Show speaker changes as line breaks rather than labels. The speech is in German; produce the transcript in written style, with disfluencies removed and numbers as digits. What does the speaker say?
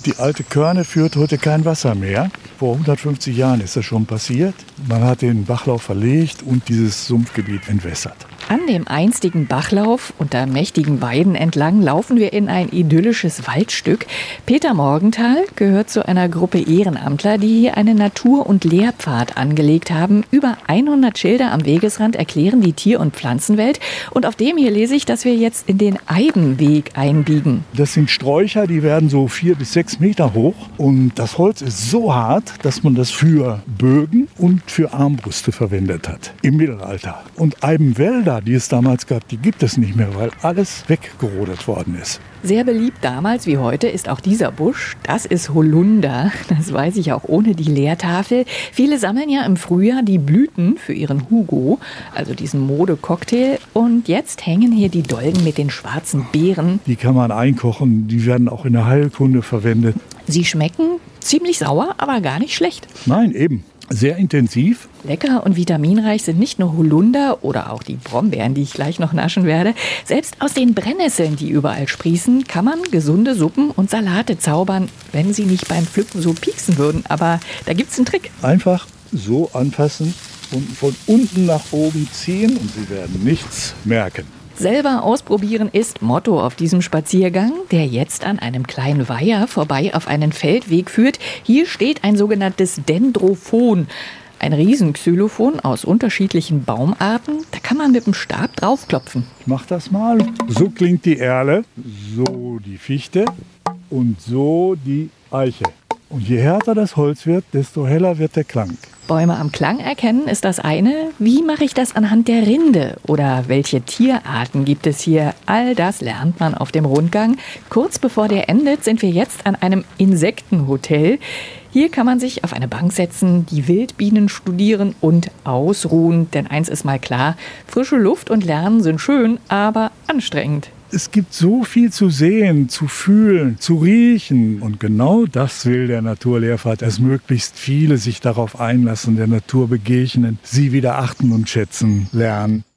Die alte Körne führt heute kein Wasser mehr. Vor 150 Jahren ist das schon passiert. Man hat den Bachlauf verlegt und dieses Sumpfgebiet entwässert.
An dem einstigen Bachlauf unter mächtigen Weiden entlang laufen wir in ein idyllisches Waldstück. Peter Morgenthal gehört zu einer Gruppe Ehrenamtler, die hier einen Natur- und Lehrpfad angelegt haben. Über 100 Schilder am Wegesrand erklären die Tier- und Pflanzenwelt. Und auf dem hier lese ich, dass wir jetzt in den Eibenweg einbiegen.
Das sind Sträucher, die werden so 4 bis 6 Meter hoch. Und das Holz ist so hart, dass man das für Bögen und für Armbrüste verwendet hat im Mittelalter. Und Eibenwälder, die es damals gab, die gibt es nicht mehr, weil alles weggerodet worden ist.
Sehr beliebt damals wie heute ist auch dieser Busch. Das ist Holunder. Das weiß ich auch ohne die Lehrtafel. Viele sammeln ja im Frühjahr die Blüten für ihren Hugo, also diesen Modecocktail. Und jetzt hängen hier die Dolden mit den schwarzen Beeren.
Die kann man einkochen, die werden auch in der Heilkunde verwendet.
Sie schmecken ziemlich sauer, aber gar nicht schlecht.
Nein, eben. Sehr intensiv.
Lecker und vitaminreich sind nicht nur Holunder oder auch die Brombeeren, die ich gleich noch naschen werde. Selbst aus den Brennnesseln, die überall sprießen, kann man gesunde Suppen und Salate zaubern, wenn sie nicht beim Pflücken so pieksen würden. Aber da gibt's einen Trick.
Einfach so anfassen und von unten nach oben ziehen und Sie werden nichts merken.
Selber ausprobieren ist Motto auf diesem Spaziergang, der jetzt an einem kleinen Weiher vorbei auf einen Feldweg führt. Hier steht ein sogenanntes Dendrophon, ein Riesenxylophon aus unterschiedlichen Baumarten. Da kann man mit dem Stab draufklopfen.
Ich mach das mal. So klingt die Erle, so die Fichte und so die Eiche. Und je härter das Holz wird, desto heller wird der Klang.
Bäume am Klang erkennen ist das eine. Wie mache ich das anhand der Rinde? Oder welche Tierarten gibt es hier? All das lernt man auf dem Rundgang. Kurz bevor der endet, sind wir jetzt an einem Insektenhotel. Hier kann man sich auf eine Bank setzen, die Wildbienen studieren und ausruhen. Denn eins ist mal klar, frische Luft und Lernen sind schön, aber anstrengend.
Es gibt so viel zu sehen, zu fühlen, zu riechen. Und genau das will der Naturlehrpfad, dass möglichst viele sich darauf einlassen, der Natur begegnen, sie wieder achten und schätzen lernen.